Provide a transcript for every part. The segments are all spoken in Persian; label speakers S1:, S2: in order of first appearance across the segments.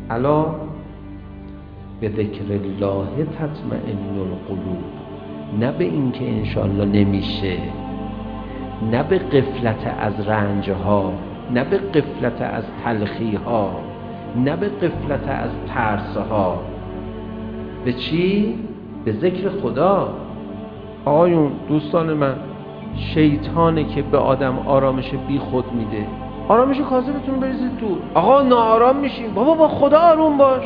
S1: الا به ذکر الله تطمئن القلوب، نه به این که انشالله نمیشه، نه به غفلت از رنجها، نه به غفلت از تلخیها، نه به غفلت از ترسها. به چی؟ به ذکر خدا. آقایون دوستان من، شیطانه که به آدم آرامش بی خود میده. آرامش کاذبتون بریزید دور. آقا ناآرام میشیم، بابا با خدا آروم باش.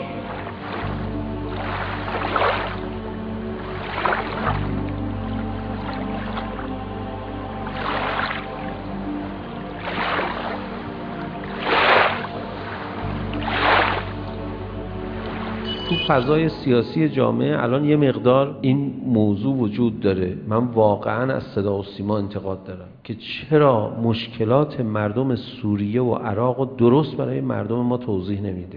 S1: تو فضای سیاسی جامعه الان یه مقدار این موضوع وجود داره. من واقعا از صدا و سیما انتقاد دارم که چرا مشکلات مردم سوریه و عراق رو درست برای مردم ما توضیح نمیده.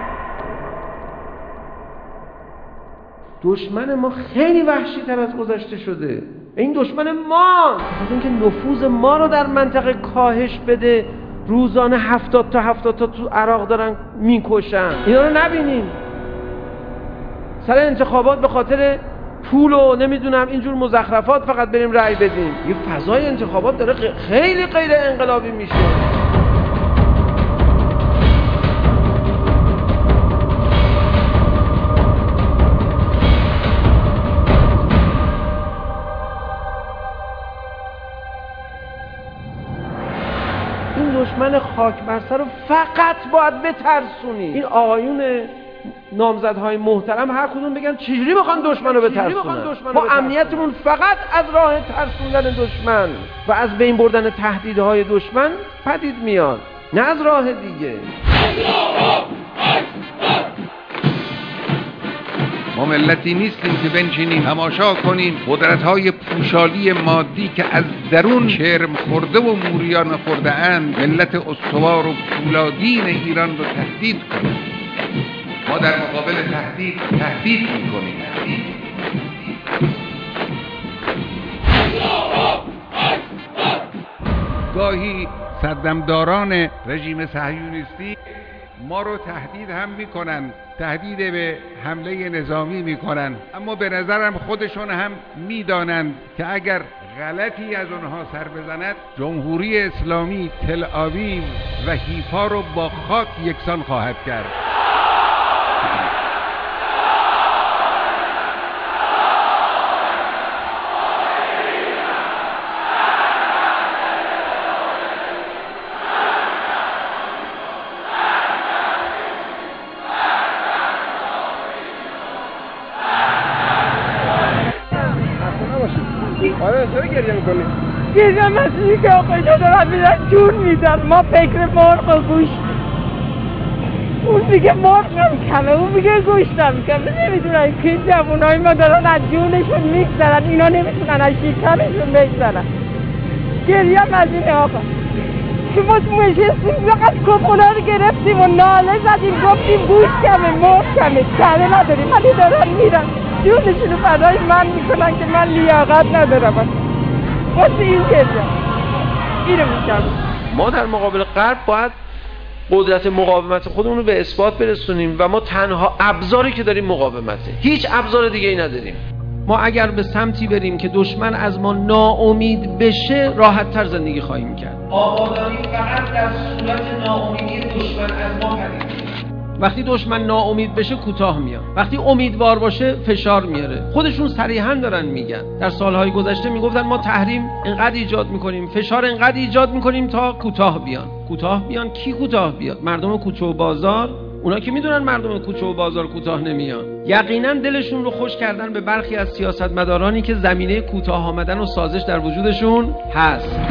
S1: دشمن ما خیلی وحشی تر از گذشته شده. این دشمن ما از اینکه نفوذ ما رو در منطقه کاهش بده، روزانه 70 تا تو عراق دارن میکشن. اینا رو نبینیم. سر انتخابات به خاطر پول و نمیدونم اینجور مزخرفات فقط بریم رأی بدیم. یه فضای انتخابات داره خیلی غیر انقلابی میشه. این دشمن خاک بر سر رو فقط باید بترسونی. این آقایون نامزدهای محترم هر کدوم بگن چجوری بخوان دشمن رو بترسونن. ما امنیتمون فقط از راه ترسوندن دشمن و از بین بردن تهدیدهای دشمن پدید میاد، نه از راه دیگه.
S2: ما ملتی نیستیم که بنشینیم تماشا کنیم قدرت‌های پوشالی مادی که از درون شرم خورده و موریان خورده اند ملت استوار و پولادین ایران رو تهدید کنیم. ما در مقابل تهدید می‌کنیم. گاهی صدمداران رژیم صهیونیستی ما رو تهدید هم میکنن، تهدید به حمله نظامی میکنن، اما به نظرم خودشون هم میدانند که اگر غلطی از اونها سر بزند جمهوری اسلامی تل آویو و حیفا رو با خاک یکسان خواهد کرد.
S3: آره چرا گریه میکنی؟
S4: گریه مثلی که آقای دارن میدن جون میدن. ما فکر مرغ و گوشت، اون میگه مرغ نمیکنه، اون میگه گوشت نمیکنه. نمیدونن که جوانای ما دارن از جونشون میگذرن، اینا نمیتونن از شکرشون بگذرن. گریه مزینه آقا که ما نشستیم فقط کپونا رو گرفتیم و ناله زدیم، گفتیم گوشت کمه، مرغ کمه، کمه نداریم، ولی دارن میرن جونشون رو فدای من میکنن که من لیاقت ندارم. واسه این گریه اینو میگم.
S1: ما در مقابل غرب باید قدرت مقاومت خودمون رو به اثبات برسونیم و ما تنها ابزاری که داریم مقاومته، هیچ ابزار دیگه ای نداریم. ما اگر به سمتی بریم که دشمن از ما ناامید بشه راحت تر زندگی خواهیم کرد. آبادانی فقط در صورت ناامیدی دشمن از ما پدید میاد. وقتی دشمن ناامید بشه کوتاه میاد، وقتی امیدوار باشه فشار میاره. خودشون صریحا دارن میگن. در سالهای گذشته میگفتن ما تحریم انقدر ایجاد میکنیم، فشار انقدر ایجاد میکنیم تا کوتاه بیان. کوتاه بیان کی کوتاه بیاد؟ مردم کوچه و بازار؟ اونا که میدونن مردم کوچه و بازار کوتاه نمیان. یقینا دلشون رو خوش کردن به برخی از سیاستمدارانی که زمینه کوتاه آمدن و سازش در وجودشون هست.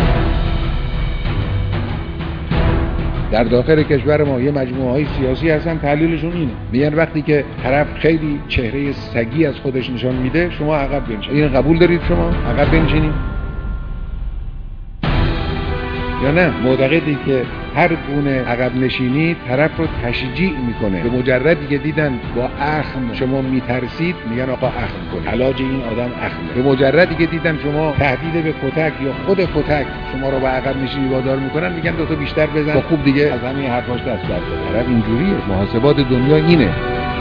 S2: در داخل کشور ما یه مجموعه های سیاسی هستن تحلیلشون اینه، میگن وقتی که طرف خیلی چهره سگی از خودش نشان میده شما عقب بنشینید. این قبول دارید شما عقب بنشینید یا نه؟ معتقدید که هر گونه عقب نشینی طرف رو تشجیع میکنه. به مجردی که دیدن با اخم شما میترسید میگن آقا اخم کن، علاج این آدم اخمه. به مجردی که دیدن شما تهدید به کتک یا خود کتک شما رو به عقب نشینی وادار میکنن میگن دو تا بیشتر بزن با خوب دیگه از همین حرفاش دست برد. طرف اینجوریه. محاسبات دنیا اینه.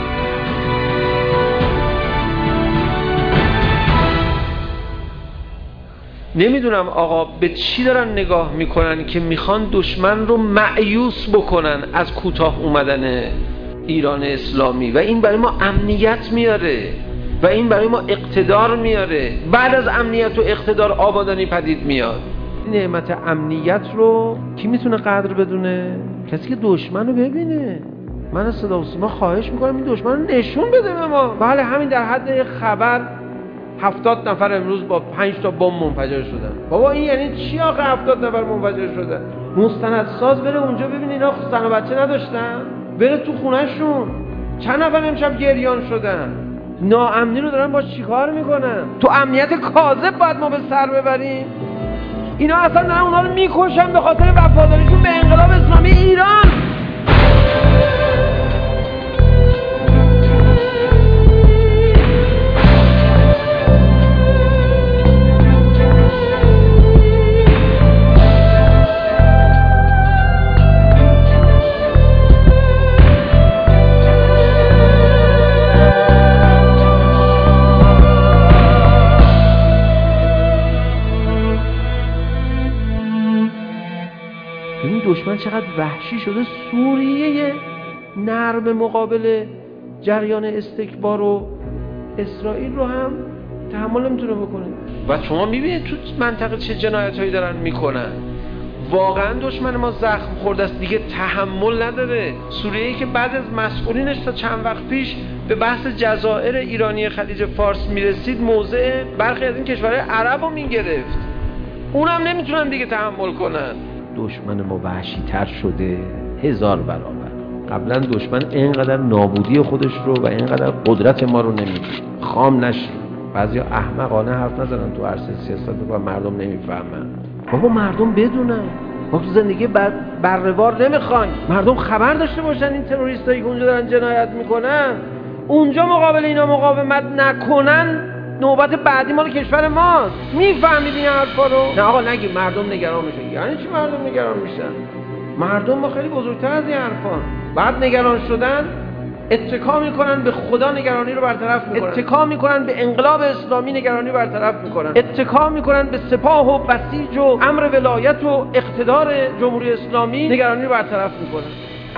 S1: نمیدونم آقا به چی دارن نگاه میکنن که میخوان دشمن رو مأیوس بکنن از کوتاه اومدن ایران اسلامی و این برای ما امنیت میاره و این برای ما اقتدار میاره. بعد از امنیت و اقتدار آبادانی پدید میاد. نعمت امنیت رو کی میتونه قدر بدونه؟ کسی که دشمن رو ببینه. من از صدا و سیما خواهش میکنم این دشمن رو نشون بده به ما. بله همین در حد خبر 70 نفر امروز با 5 تا بمب منفجر شدن. بابا این یعنی چی آخه 70 نفر منفجر شدن؟ مستندساز بره اونجا ببین اینا زن و بچه نداشتن؟ بره تو خونهشون. چند نفر امشب گریان شدن؟ ناامنی رو دارن با چیکار میکنن؟ تو امنیت کاذب باید ما به سر ببریم؟ اینا اصلا دارن اونا رو میکشن به خاطر وفاداریشون به انقلاب اسلامی ایران. دشمن چقدر وحشی شده. سوریه نرم مقابل جریان استکبار و اسرائیل رو هم تحمل نمیتونه بکنه. و شما میبینید تو منطقه چه جنایتایی دارن میکنن. واقعا دشمن ما زخم خورده است، دیگه تحمل نداره. سوریه‌ای که بعد از مسئولینش تا چند وقت پیش به بحث جزایر ایرانی خلیج فارس میرسید، موضع برخی از این کشورهای عرب رو میگرفت. اونم نمیتونن دیگه تحمل کنن. دشمن ما وحشی تر شده 1000 برابر. قبلا دشمن اینقدر نابودی خودش رو و اینقدر قدرت ما رو نمیدید. خام نشید. بعضیا احمقانه حرف نزنن تو عرصه سیاست و مردم نمیفهمن. بابا مردم بدونن. ما تو زندگی برروار نمیخوایم. مردم خبر داشته باشن این تروریستایی که اونجا دارن جنایت میکنن، اونجا مقابل اینا مقاومت نکنن، نوبت بعدی مال کشور ماست. میفهمید این حرفا رو؟ نه آقا نگید مردم نگران میشن. یعنی چی مردم نگران میشن؟ مردم ما خیلی بزرگتر از این حرفان. بعد نگران شدن اتکا میکنن به خدا، نگرانی رو برطرف میکنن. اتکا میکنن به انقلاب اسلامی، نگرانی رو برطرف میکنن. اتکا میکنن به سپاه و بسیج و امر ولایت و اقتدار جمهوری اسلامی، نگرانی رو برطرف میکنن.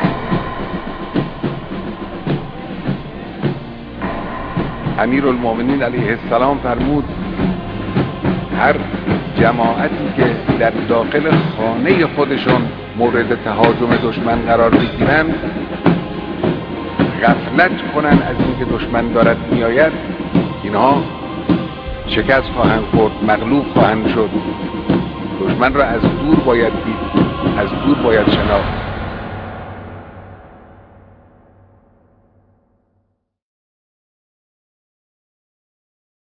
S2: امیرالمومنین علیه السلام فرمود هر جماعتی که در داخل خانه خودشون مورد تهاجم دشمن قرار بگیرن، غفلت کنن از اینکه دشمن دارد میآید، اینها شکست خواهند خورد، مغلوب خواهند شد. دشمن را از دور باید دید، از دور باید شناخت.